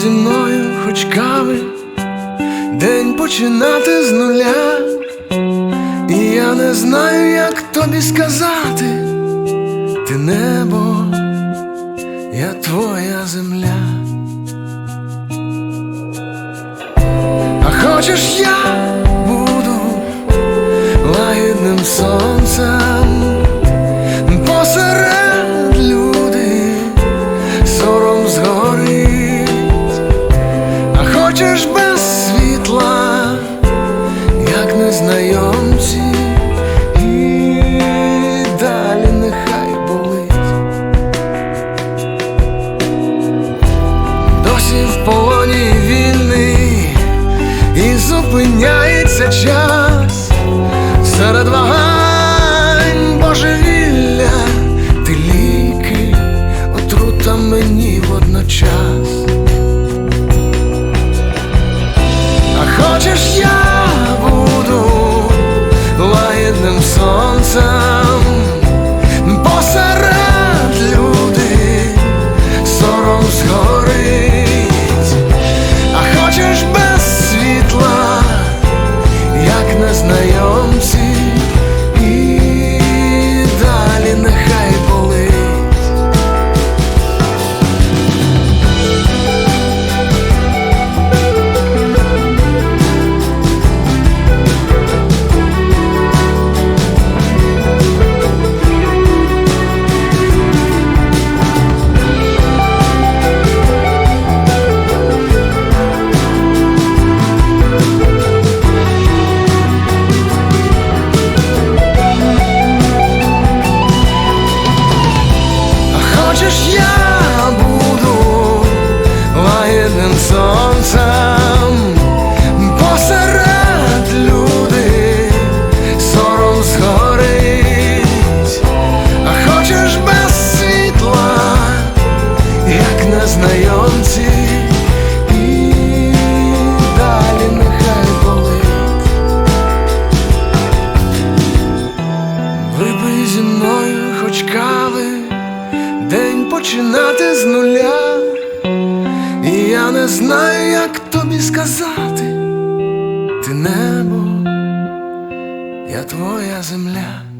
зі мною хоч кави, день починати з нуля. І я не знаю, як тобі сказати: ти небо, я твоя земля. А хочеш, я буду лагідним сонцем посеред люди, сором згорить. А хочеш без світла, як незнайомці, і далі нехай болить. Досі в полоні вільний, і зупиняється час серед вагань божевілля. Ти ліки, отрута мені водночас. А хочеш, я буду лагідним сонцем посеред люди, сором згорить. А хочеш без світла, як незнайомці, і далі нехай болить. Я буду лагідним сонцем посеред люди, сором згорить. А хочеш без світла, як незнайомці, і далі нехай болить. Випий зі мною хоч кави, день починати з нуля. І я не знаю, як тобі сказати: ти небо, я твоя земля.